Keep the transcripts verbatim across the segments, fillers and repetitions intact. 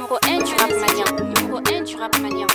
numéro un du rap malien. Numéro un du rap malien.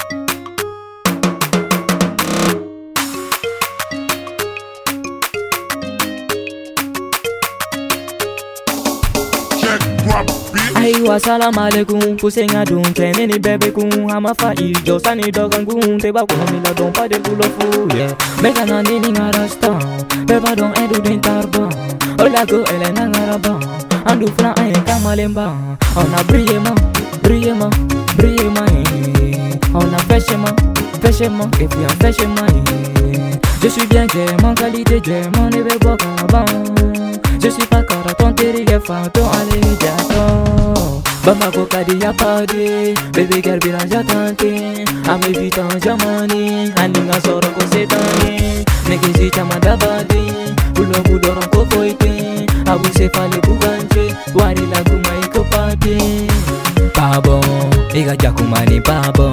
Aiwa salam alaikum, poussing à don, traîner ni bébé kun, hama fa ijo, sani dogan kun, te ba kun, mila don pas de boulot fou, yeah. Mega nani ni ngarasta, beba don edu din tarba, ola go ele na ngaraba, andu flan aye kamalemba, on a brillé ma, brillé ma, brillé ma, on a fait chez ma, fait chez ma, et puis on fait chez ma, je suis bien, j'ai mon qualité, j'ai mon ébé boka ban. Je suis pas caraton, t'es les fantômes, allez, j'attends. Bamba Kokadi y'a pas de bébé girl, bilan j'attends. A mes vite en jamani, aninga soro ko setani. Negezi chama dabadi, bulo budoro ko foite. Abu se fale buganje, wari la kuma iko pati. Pabon, ega jakumani pabon.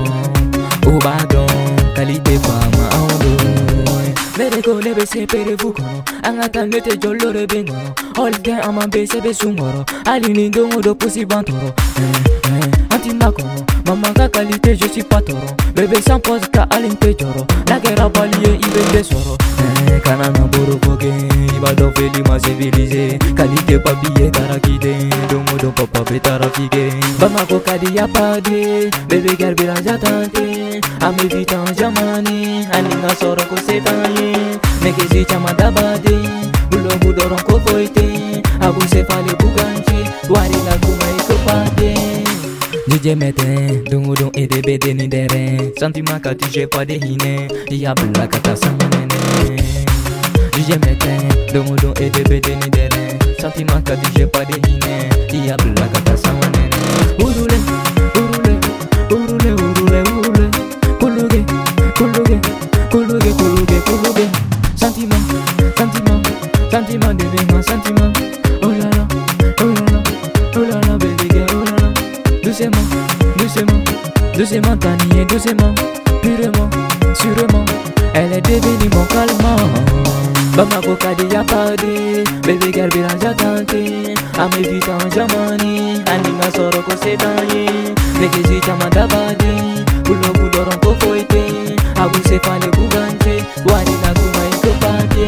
Ubadon, qualité fama audo. Mereko lebe se pere vukono, angata nete jolo rebe ngono. All day ama bese be sungoro, alini ndongo do pusi bantoro. Eh eh, anti makono, mama ka qualité je suis pas toro. Bébé sans pose ka alin te joro, la guerre balié ibe te soro. Eh kanana boro foke, iba do feli ma civilisé. Qualité papier karakide, dongo do papa betara fige. Bama Kokadi ya pade, bébé girl bilan j'attente. Ame vite en jamani, aninga soro ko setani. Negezi chama dabadi, bulo budoron ko foite. Abu se fale buganje, wari la kuma iko pade. D J meten, dungu dun ede bede ni dere. Sentiment ka tu j'ai pas de hine, ya bla kata samanene. D J meten, dungu dun ede bede ni dere. Sentiment ka tu j'ai pas de hine, ya bla kata samanene. Urule, urule, urule, urule, urule. Kuluge, kuluge, kuluge, kuluge, kuluge. Sentiment, sentiment, sentiment de vénement, sentiment. Oh là là, oh là là, oh là là, baby girl, oh là là. Doucement, doucement, doucement, tanier, doucement, purement, sûrement. Elle est devenue mon calmant. Bama Kokadi y'a pas de baby girl, bilan j'attente. A mes vite en jamani, aninga soro ko setani. Negezi chama dabadi, bulo budoron ko foite. Abu se fale buganje, wari la kuma iko pade.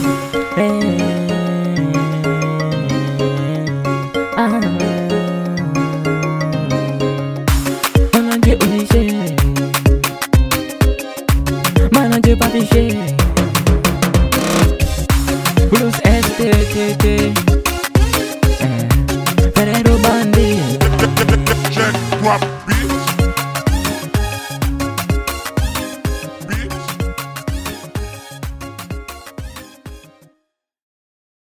Ah, mananje unishe, mananje papiche. Blues S T T T, Ferrero Bandi. Check,